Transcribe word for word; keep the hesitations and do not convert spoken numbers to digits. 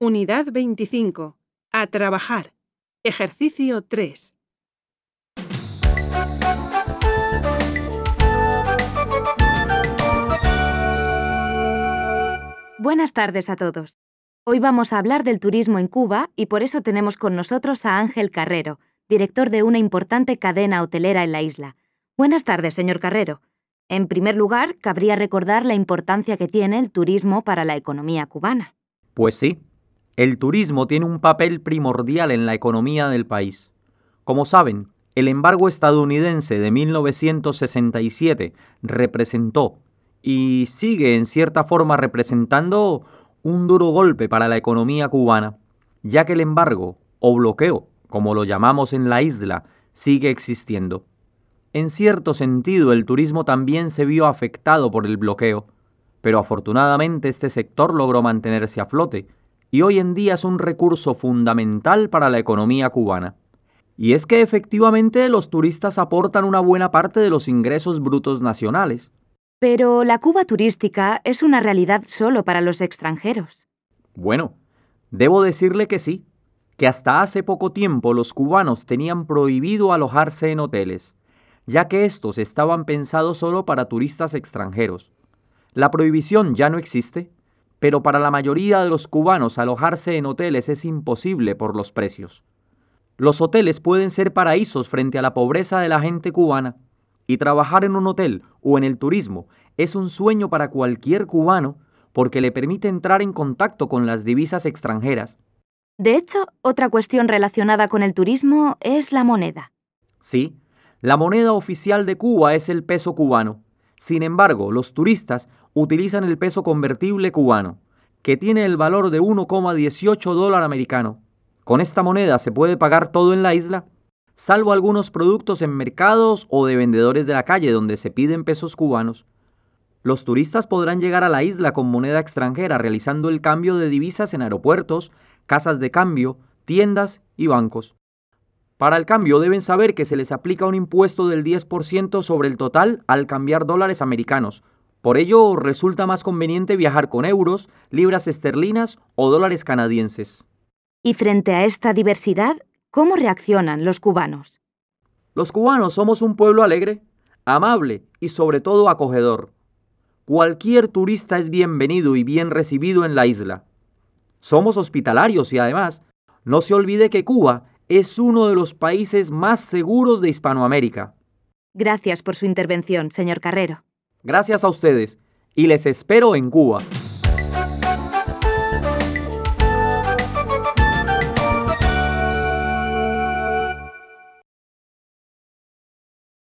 Unidad veinticinco. A trabajar. Ejercicio tres. Buenas tardes a todos. Hoy vamos a hablar del turismo en Cuba y por eso tenemos con nosotros a Ángel Carrero, director de una importante cadena hotelera en la isla. Buenas tardes, señor Carrero. En primer lugar, cabría recordar la importancia que tiene el turismo para la economía cubana. Pues sí, el turismo tiene un papel primordial en la economía del país. Como saben, el embargo estadounidense de mil novecientos sesenta y siete representó y sigue en cierta forma representando un duro golpe para la economía cubana, ya que el embargo, o bloqueo, como lo llamamos en la isla, sigue existiendo. En cierto sentido, el turismo también se vio afectado por el bloqueo, pero afortunadamente este sector logró mantenerse a flote y hoy en día es un recurso fundamental para la economía cubana. Y es que efectivamente los turistas aportan una buena parte de los ingresos brutos nacionales. Pero la Cuba turística es una realidad solo para los extranjeros. Bueno, debo decirle que sí, que hasta hace poco tiempo los cubanos tenían prohibido alojarse en hoteles, ya que estos estaban pensados solo para turistas extranjeros. La prohibición ya no existe, pero para la mayoría de los cubanos alojarse en hoteles es imposible por los precios. Los hoteles pueden ser paraísos frente a la pobreza de la gente cubana, y trabajar en un hotel o en el turismo es un sueño para cualquier cubano porque le permite entrar en contacto con las divisas extranjeras. De hecho, otra cuestión relacionada con el turismo es la moneda. Sí, la moneda oficial de Cuba es el peso cubano. Sin embargo, los turistas utilizan el peso convertible cubano, que tiene el valor de uno coma dieciocho dólar americano. Con esta moneda se puede pagar todo en la isla, salvo algunos productos en mercados o de vendedores de la calle donde se piden pesos cubanos. Los turistas podrán llegar a la isla con moneda extranjera realizando el cambio de divisas en aeropuertos, casas de cambio, tiendas y bancos. Para el cambio deben saber que se les aplica un impuesto del diez por ciento sobre el total al cambiar dólares americanos. Por ello resulta más conveniente viajar con euros, libras esterlinas o dólares canadienses. Y frente a esta diversidad, ¿cómo reaccionan los cubanos? Los cubanos somos un pueblo alegre, amable y sobre todo acogedor. Cualquier turista es bienvenido y bien recibido en la isla. Somos hospitalarios y además, no se olvide que Cuba es uno de los países más seguros de Hispanoamérica. Gracias por su intervención, señor Carrero. Gracias a ustedes y les espero en Cuba.